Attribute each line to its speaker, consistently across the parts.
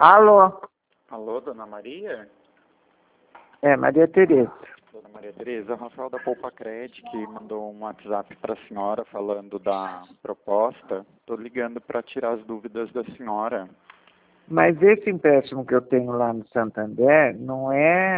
Speaker 1: Alô?
Speaker 2: Alô, dona Maria?
Speaker 1: É, Maria Tereza.
Speaker 2: Dona Maria Tereza, Rafael da Poupa Cred, que mandou um WhatsApp para a senhora falando da proposta. Estou ligando para tirar as dúvidas da senhora.
Speaker 1: Mas esse empréstimo que eu tenho lá no Santander não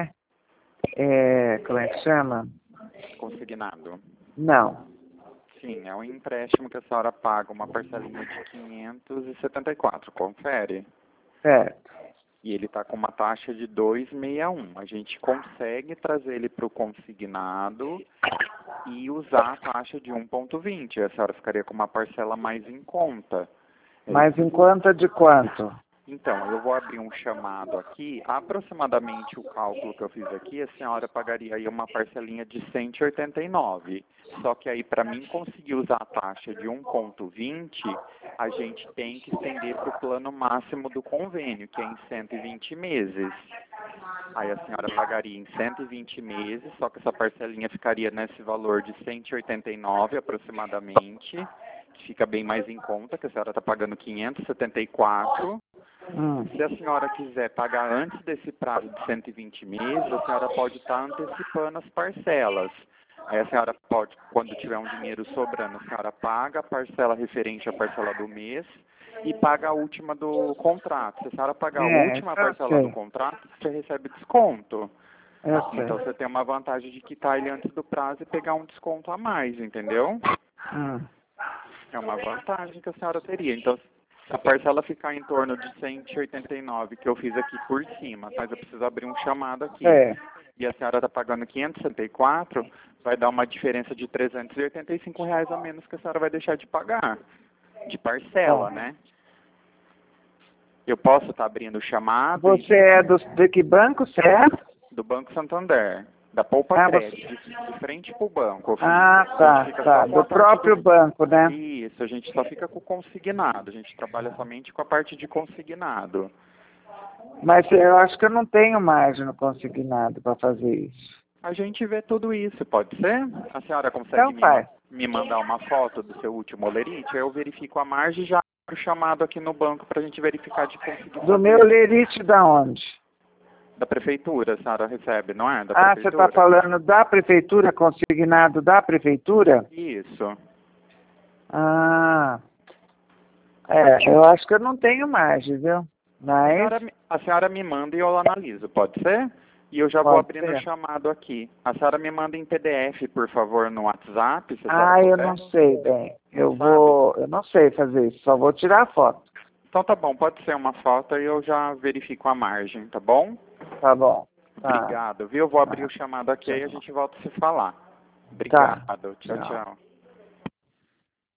Speaker 1: como é que chama?
Speaker 2: Consignado.
Speaker 1: Não.
Speaker 2: Sim, é um empréstimo que a senhora paga uma parcelinha de 574, confere?
Speaker 1: Certo.
Speaker 2: E ele está com uma taxa de 2,61. A gente consegue trazer ele para o consignado e usar a taxa de 1,20. A senhora ficaria com uma parcela mais em conta.
Speaker 1: Mas em conta de quanto?
Speaker 2: Então, eu vou abrir um chamado aqui. Aproximadamente o cálculo que eu fiz aqui, a senhora pagaria aí uma parcelinha de 189. Só que aí, para mim conseguir usar a taxa de 1,20, a gente tem que estender para o plano máximo do convênio, que é em 120 meses. Aí a senhora pagaria em 120 meses, só que essa parcelinha ficaria nesse valor de 189 aproximadamente, que fica bem mais em conta, que a senhora está pagando 574. Se a senhora quiser pagar antes desse prazo de 120 meses, a senhora pode estar antecipando as parcelas. Aí a senhora pode, quando tiver um dinheiro sobrando, a senhora paga a parcela referente à parcela do mês e paga a última do contrato. Se a senhora pagar a última parcela do contrato, você recebe desconto. Então você tem uma vantagem de quitar ele antes do prazo e pegar um desconto a mais, entendeu? É uma vantagem que a senhora teria. Então, a parcela ficar em torno de 189, que eu fiz aqui por cima, mas eu preciso abrir um chamado aqui. E a senhora está pagando 564, vai dar uma diferença de R$385 a menos que a senhora vai deixar de pagar. De parcela, né? Eu posso estar abrindo o chamado.
Speaker 1: Você é de que banco, certo?
Speaker 2: Do Banco Santander. Da Poupa Cred, de frente para o banco.
Speaker 1: Tá. Do próprio banco, né?
Speaker 2: Isso, a gente só fica com o consignado. A gente trabalha somente com a parte de consignado.
Speaker 1: Mas eu acho que eu não tenho margem no consignado para fazer isso.
Speaker 2: A gente vê tudo isso, pode ser? A senhora consegue me mandar uma foto do seu último lerite? Aí eu verifico a margem e já abro o chamado aqui no banco para a gente verificar de conseguir fazer.
Speaker 1: Do meu lerite da onde?
Speaker 2: Da prefeitura, a senhora recebe, não é? Da prefeitura.
Speaker 1: Você está falando da prefeitura, consignado da prefeitura?
Speaker 2: Isso.
Speaker 1: Eu acho que eu não tenho margem, viu? Mas...
Speaker 2: A senhora me manda e eu analiso, pode ser? E eu já vou abrindo o chamado aqui. A senhora me manda em PDF, por favor, no WhatsApp.
Speaker 1: Eu não sei, bem. Eu não sei fazer isso, só vou tirar a foto.
Speaker 2: Então tá bom, pode ser uma foto e eu já verifico a margem, tá bom?
Speaker 1: Tá bom.
Speaker 2: Obrigado, viu? Eu vou abrir o chamado aqui e a gente volta a se falar. Obrigado. Tchau, tchau.